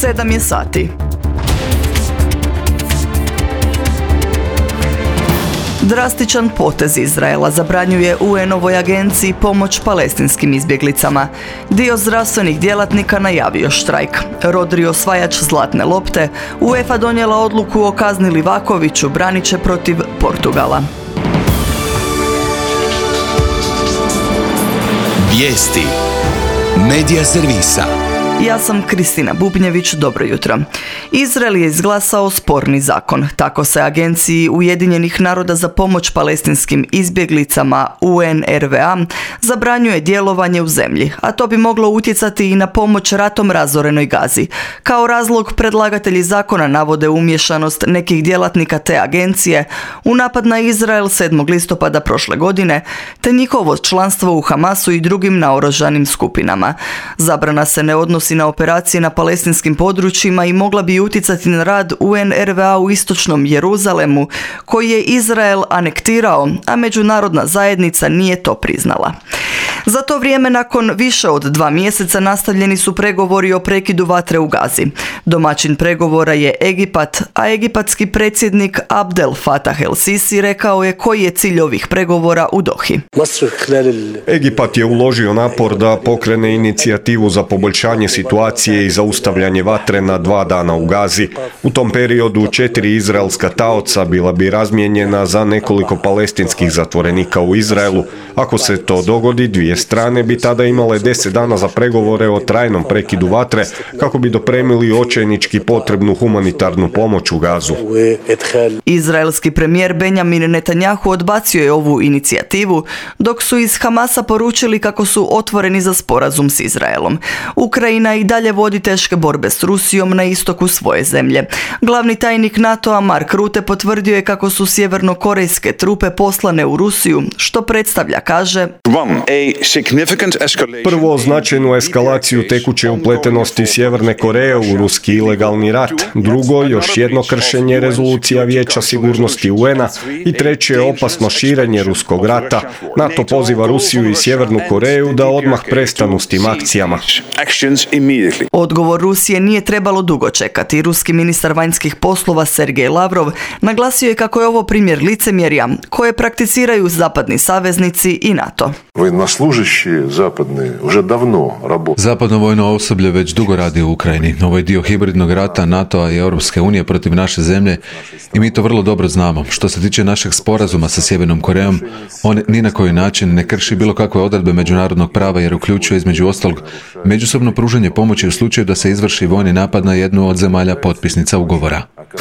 7 je sati. Drastičan potez Izraela zabranjuje UN-ovoj agenciji pomoć palestinskim izbjeglicama. Dio zdravstvenih djelatnika najavio štrajk. Rodri osvajač zlatne lopte, UEFA donijela odluku o kazni Livakoviću, branit će protiv Portugala. Vijesti Medija servisa. Ja sam Kristina Bubnjević, dobro jutro. Izrael je izglasao sporni zakon. Tako se Agenciji Ujedinjenih naroda za pomoć palestinskim izbjeglicama UNRWA zabranjuje djelovanje u zemlji, a to bi moglo utjecati i na pomoć ratom razorenoj Gazi. Kao razlog predlagatelji zakona navode umiješanost nekih djelatnika te agencije u napad na Izrael 7. listopada prošle godine, te njihovo članstvo u Hamasu i drugim naoružanim skupinama. Zabrana se ne odnosi na operacije na palestinskim područjima i mogla bi utjecati na rad UNRWA u istočnom Jeruzalemu, koji je Izrael anektirao, a međunarodna zajednica nije to priznala. Za to vrijeme, nakon više od 2 mjeseca, nastavljeni su pregovori o prekidu vatre u Gazi. Domaćin pregovora je Egipat, a egipatski predsjednik Abdel Fattah el-Sisi rekao je koji je cilj ovih pregovora u Dohi. Egipat je uložio napor da pokrene inicijativu za poboljšanje situacije i zaustavljanje vatre na 2 dana u Gazi. U tom periodu 4 izraelska taoca bila bi razmijenjena za nekoliko palestinskih zatvorenika u Izraelu. Ako se to dogodi, dvije strane bi tada imale 10 dana za pregovore o trajnom prekidu vatre kako bi dopremili očajnički potrebnu humanitarnu pomoć u Gazu. Izraelski premijer Benjamin Netanjahu odbacio je ovu inicijativu, dok su iz Hamasa poručili kako su otvoreni za sporazum s Izraelom. Ukrajina i dalje vodi teške borbe s Rusijom na istoku svoje zemlje. Glavni tajnik NATO-a Mark Rutte potvrdio je kako su sjevernokorejske trupe poslane u Rusiju, što predstavlja, kaže, prvo, značajnu eskalaciju tekuće upletenosti Sjeverne Koreje u ruski ilegalni rat. Drugo, još jedno kršenje rezolucija Vijeća sigurnosti UN-a. I treće, opasno širenje ruskog rata. NATO poziva Rusiju i Sjevernu Koreju da odmah prestanu s tim akcijama. Odgovor Rusije nije trebalo dugo čekati. Ruski ministar vanjskih poslova Sergej Lavrov naglasio je kako je ovo primjer licemjerja koje prakticiraju zapadni saveznici i NATO. Zapadno vojno osoblje već dugo radi u Ukrajini. Ovo je dio hibridnog rata NATO-a i Europske unije protiv naše zemlje i mi to vrlo dobro znamo. Što se tiče našeg sporazuma sa Sjevernom Korejom, on ni na koji način ne krši bilo kakve odredbe međunarodnog prava jer uključuje između ostalog međusobno pružanje pomoći u slučaju da se izvrši vojni napad na jednu od zemalja potpisnica ugovora.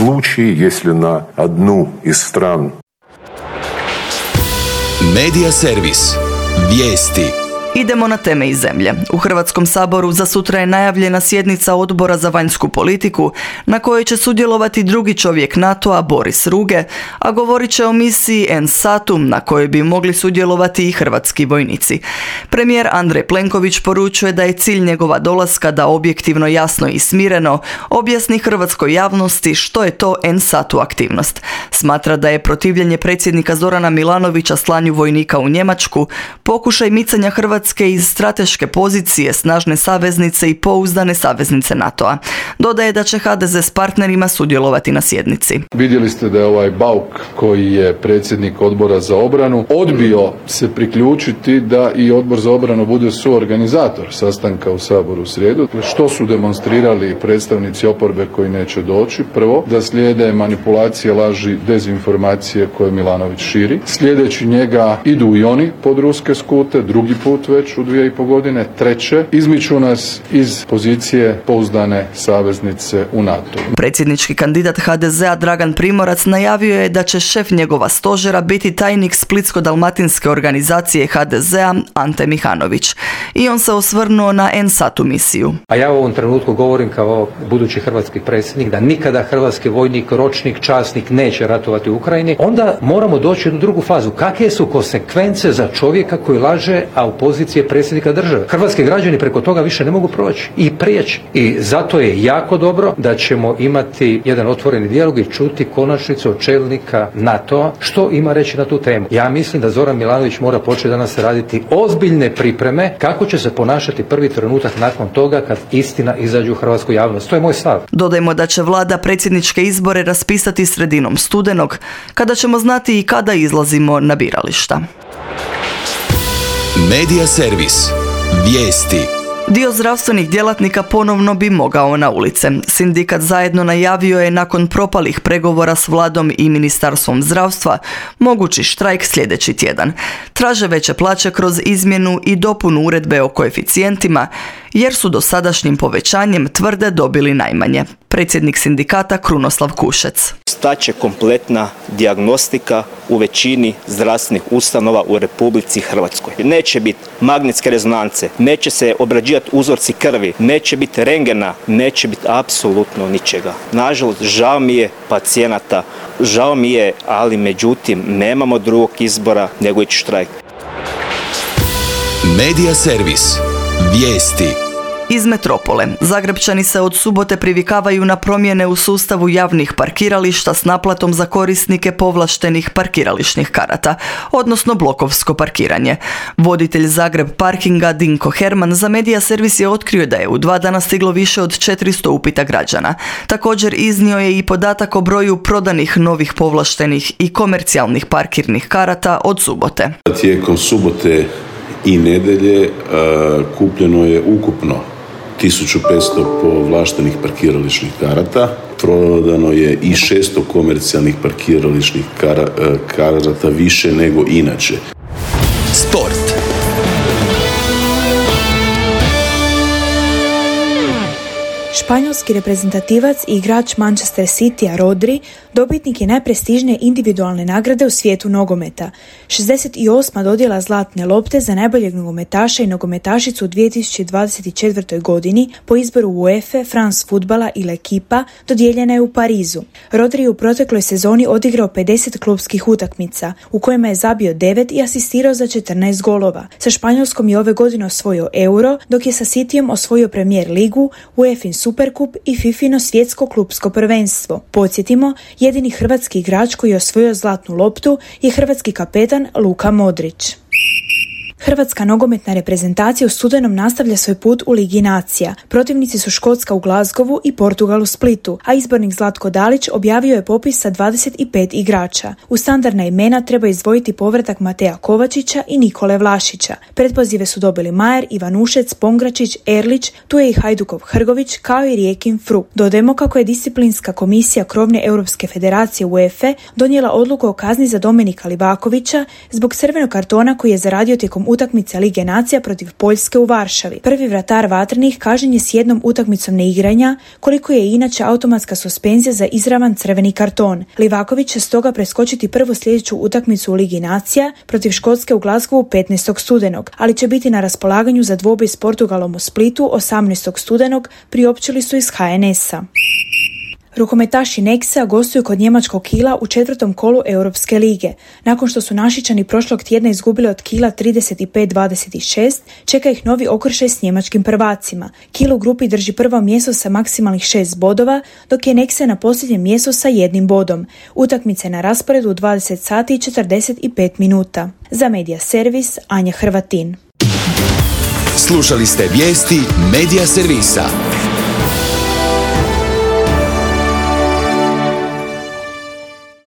Medija servis. Vijesti. Idemo na teme iz zemlje. U Hrvatskom saboru za sutra je najavljena sjednica Odbora za vanjsku politiku na kojoj će sudjelovati drugi čovjek NATO-a Boris Ruge, a govorit će o misiji NSATU na kojoj bi mogli sudjelovati i hrvatski vojnici. Premijer Andrej Plenković poručuje da je cilj njegova dolaska da objektivno, jasno i smireno objasni hrvatskoj javnosti što je to NSATU aktivnost. Smatra da je protivljenje predsjednika Zorana Milanovića slanju vojnika u Njemačku pokušaj micanja Hrvatske iz strateške pozicije snažne saveznice i pouzdane saveznice NATO-a. Dodaje da će HDZ s partnerima sudjelovati na sjednici. Vidjeli ste da je ovaj Bauk, koji je predsjednik Odbora za obranu, odbio se priključiti da i Odbor za obranu bude suorganizator sastanka u Saboru u srijedu. Što su demonstrirali predstavnici oporbe koji neće doći? Prvo, da slijede manipulacije, laži, dezinformacije koje Milanović širi. Sljedeći njega idu i oni pod ruske skute, drugi put već u 2,5 godine. Treće, izmiču nas iz pozicije pouzdane saveznice u NATO. Predsjednički kandidat HDZ-a Dragan Primorac najavio je da će šef njegova stožera biti tajnik Splitsko-dalmatinske organizacije HDZ-a Ante Mihanović. I on se osvrnuo na NSATU misiju. A ja u ovom trenutku govorim kao budući hrvatski predsjednik da nikada hrvatski vojnik, ročnik, časnik neće ratovati u Ukrajini. Onda moramo doći u drugu fazu. Kakve su konsekvence za čovjeka koji laže, a u poziciji pozicije predsjednika države. Hrvatski građani preko toga više ne mogu proći i prijeći. I zato je jako dobro da ćemo imati jedan otvoreni dijalog i čuti konačnicu od čelnika NATO-a što ima reći na tu temu. Ja mislim da Zoran Milanović mora početi danas raditi ozbiljne pripreme kako će se ponašati prvi trenutak nakon toga kad istina izađe u hrvatsku javnost. To je moj stav. Dodajmo da će vlada predsjedničke izbore raspisati sredinom studenog, kada ćemo znati i kada izlazimo na birališta. Medija servis. Vijesti. Dio zdravstvenih djelatnika ponovno bi mogao na ulice. Sindikat Zajedno najavio je nakon propalih pregovora s vladom i Ministarstvom zdravstva mogući štrajk sljedeći tjedan. Traže veće plaće kroz izmjenu i dopunu uredbe o koeficijentima, jer su dosadašnjim povećanjem tvrde dobili najmanje. Predsjednik sindikata Krunoslav Kušec. Staće kompletna dijagnostika u većini zdravstvenih ustanova u Republici Hrvatskoj. Neće biti magnetske rezonance, neće se obrađivati uzorci krvi, neće biti rengena, neće biti apsolutno ničega. Nažalost, žao mi je pacijenata, žao mi je, ali međutim nemamo drugog izbora nego ići štrajk. Medija servis. Vijesti. Iz metropole. Zagrepčani se od subote privikavaju na promjene u sustavu javnih parkirališta s naplatom za korisnike povlaštenih parkirališnih karata, odnosno blokovsko parkiranje. Voditelj Zagreb parkinga Dinko Herman za Medija servis je otkrio da je u 2 dana stiglo više od 400 upita građana. Također iznio je i podatak o broju prodanih novih povlaštenih i komercijalnih parkirnih karata od subote. Tijekom subote i nedjelje kupljeno je ukupno 1500 povlaštenih parkirališnih karata, prodano je i 600 komercijalnih parkirališnih karata više nego inače. Sport. Španjolski reprezentativac i igrač Manchester Citya Rodri dobitnik je najprestižnije individualne nagrade u svijetu nogometa. 68. dodjela zlatne lopte za najboljeg nogometaša i nogometašicu u 2024. godini po izboru UEFA, France Futbala i L'Equipa dodijeljena je u Parizu. Rodri je u protekloj sezoni odigrao 50 klubskih utakmica, u kojima je zabio 9 i asistirao za 14 golova. Sa Španjolskom je ove godine osvojio Euro, dok je sa Cityjem osvojio Premier ligu, UEFA Superkup i Fifino svjetsko klubsko prvenstvo. Podsjetimo, jedini hrvatski igrač koji je osvojio zlatnu loptu je hrvatski kapetan Luka Modrić. Hrvatska nogometna reprezentacija u studenom nastavlja svoj put u Ligi nacija. Protivnici su Škotska u Glasgowu i Portugal u Splitu, a izbornik Zlatko Dalić objavio je popis sa 25 igrača. U standardna imena treba izdvojiti povratak Mateja Kovačića i Nikole Vlašića. Pretpozive su dobili Majer, Ivanušec, Pongračić, Erlić, tu je i Hajdukov Hrgović, kao i Rijekin Fru. Dodajemo kako je disciplinska komisija krovne Europske federacije UEFA donijela odluku o kazni za Dominika Livakovića zbog crvenog kartona koji je zaradio tijekom utakmice Lige nacija protiv Poljske u Varšavi. Prvi vratar Vatrenih kažnjen je s jednom utakmicom neigranja, koliko je inače automatska suspenzija za izravan crveni karton. Livaković će stoga preskočiti prvu sljedeću utakmicu u Ligi nacija protiv Škotske u Glasgowu 15. studenog, ali će biti na raspolaganju za dvoboj s Portugalom u Splitu 18. studenog, priopćili su iz HNS-a. Rukometaši Nexa gostuju kod njemačkog Kiela u 4. kolu Europske lige. Nakon što su Našičani prošlog tjedna izgubili od Kiela 35-26, čeka ih novi okršaj s njemačkim prvacima. Kiel u grupi drži prvo mjesto sa maksimalnih 6 bodova, dok je Nexa na posljednjem mjestu sa 1 bodom. Utakmice na rasporedu u 20 sati i 45 minuta. Za Medija servis, Anja Hrvatin. Slušali ste vijesti Medija servisa.